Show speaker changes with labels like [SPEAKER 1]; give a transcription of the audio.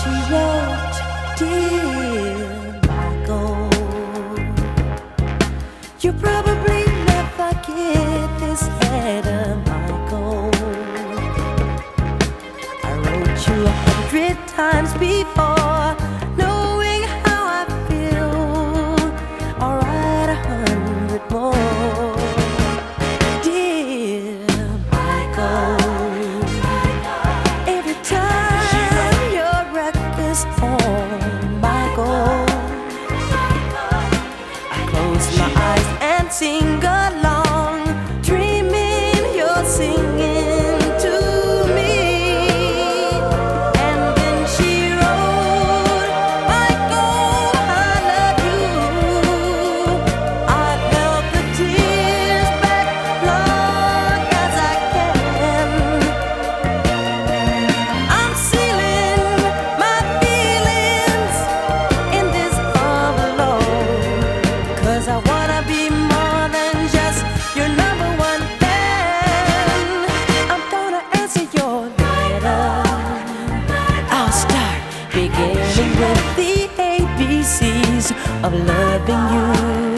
[SPEAKER 1] she wrote, "Dear Michael, you probably never get this letter, Michael. I wrote you 100 times before, knowing how I feel. I'll write 100 more. Dear Michael, every time your record's on, Michael, I close my eyes and sing along, dreaming you're singing to me." And then she wrote, "Michael, I love you. I've held the tears back long as I can. I'm sealing my feelings in this envelope, 'cause I wanna be more than just your number one fan. I'm gonna answer your letter. I'll start beginning with the ABCs of loving you.